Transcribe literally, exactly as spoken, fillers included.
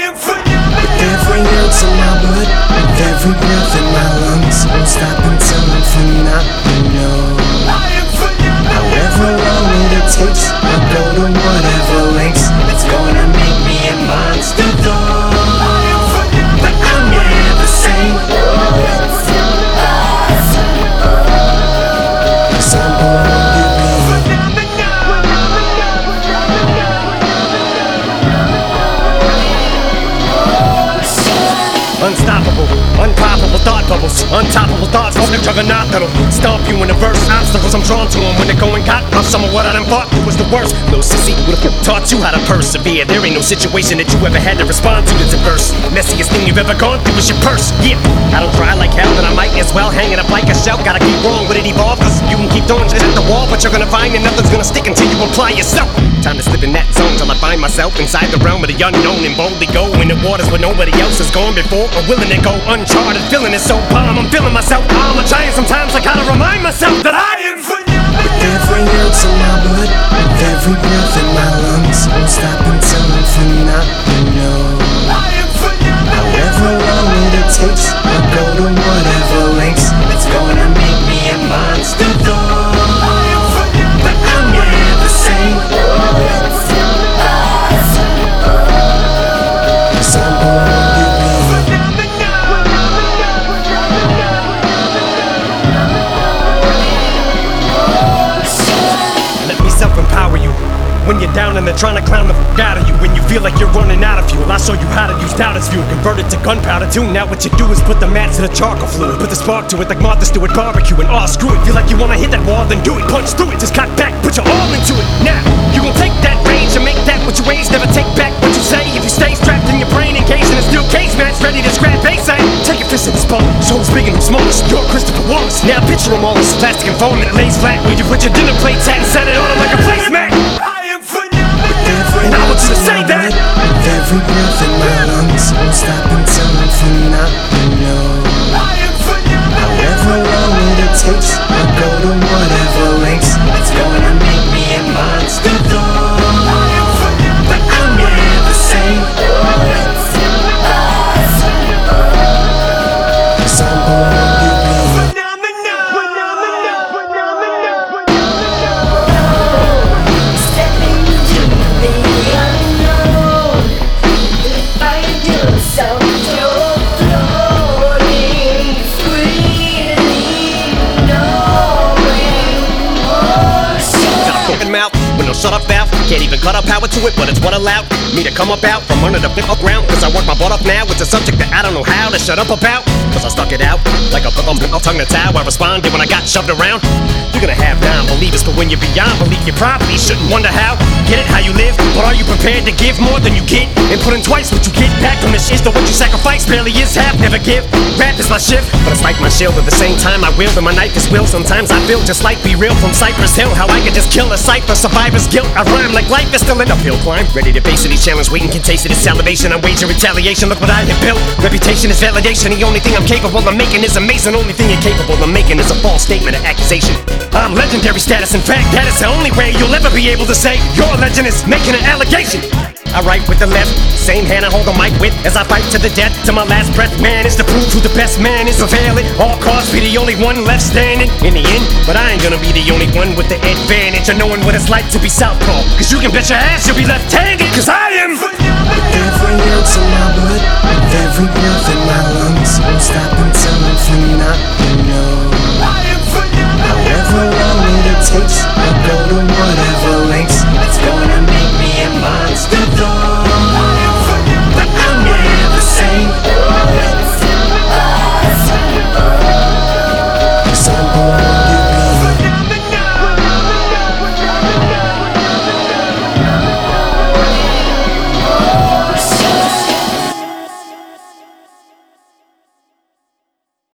With every ounce of my blood, with every breath in my lungs, won't stop until I'm phenomenal. However long it takes, I'll go to whatever lengths. It's gonna make me a monster though, but I'm never sane. Cause I'm born to be unstoppable, unpoppable thought bubbles, untoppable thoughts from the juggernaut that'll stomp you in the verse. Obstacles I'm drawn to them when they're going got off some of what I done thought was the worst. Little sissy would've taught you how to persevere. There ain't no situation that you ever had to respond to that's adverse. Messiest thing you've ever gone through is your purse. Yeah, I don't cry like hell, then I might as well hang it up like a shell. Gotta keep wrong with it evolve, cause you can keep throwing shit at the wall, but you're gonna find that nothing's gonna stick until you apply yourself. Time to slip in that zone till I find myself inside the realm of the unknown and boldly go in the waters where nobody else has gone before or willing to go uncharted. Feeling it so bomb, I'm feeling myself. I'm a giant sometimes, I gotta remind myself that I am phenomenal. with every ounce of my blood, with every breath in my lungs, won't stop until I'm phenomenal. However long it takes, I'll go to whatever lengths. It's gonna make me a monster though, but I'm never sane. Cause I'm born to be self-empower you when you're down and they're trying to clown the f*** out of you. When you feel like you're running out of fuel, I show you how to use doubt as fuel. Convert it to gunpowder too. Now what you do is put the match to the charcoal fluid, put the spark to it like Martha Stewart barbecue, and oh screw it. Feel like you wanna hit that wall, then do it. Punch through it, just cock back, put your all into it. Now you gon' take that range and make that what you raise. Never take back what you say. If you stay strapped in your brain, engaged in a steel cage match, ready to scrap base aim. Take your fist in the spawn. Show who's big and who's smallest. You're Christopher Wallace. Now picture them all as plastic and foam, and it lays flat where you put your dinner plates at and set it on them like a placemat. And I want you to say that with every breath in my lungs, won't stop until I'm phenomenal. However long it takes, I'll go to whatever lengths. It's gonna make me a monster though, but I'm never sane. Cause I'm born to be mouth with no shut up valve. Can't even cut up power to it, but it's what allowed me to come up out from under the flip up ground. Cause I work my butt off now. It's a subject that I don't know how to shut up about. Cause I stuck it out like a bum tongue that's how I responded when I got shoved around. You're gonna have non-believers, but when you're beyond belief, you probably shouldn't wonder how. Get it how you live, but are you prepared to give more than you get? And put in twice what you get back from this shit. So what you sacrifice barely is half, never give. Rap is my shift, but it's like my shield. At the same time I wield and my knife is will. Sometimes I feel just like Be Real from Cypress Hill. How I could just kill a cipher, survivor's guilt. I rhyme like life is still an uphill climb. Ready to face any challenge, waiting can taste it. It's salivation, I wage a retaliation. Look what I have built. Reputation is validation. The only thing I'm capable of making is amazing. Only thing you're capable of making is a false statement, an accusation. I'm legendary status. In fact, that is the only way you'll ever be able to say your legend is making an allegation. I write with the left, same hand I hold the mic with as I fight to the death, to my last breath. Man is to prove who the best man is. Prevail at all costs, be the only one left standing in the end. But I ain't gonna be the only one with the advantage of knowing what it's like to be southpaw. Cause you can bet your ass you'll be left-handed. Cause I am with every ounce of my blood, with every breath in my lungs, won't stop until I'm phenomenal.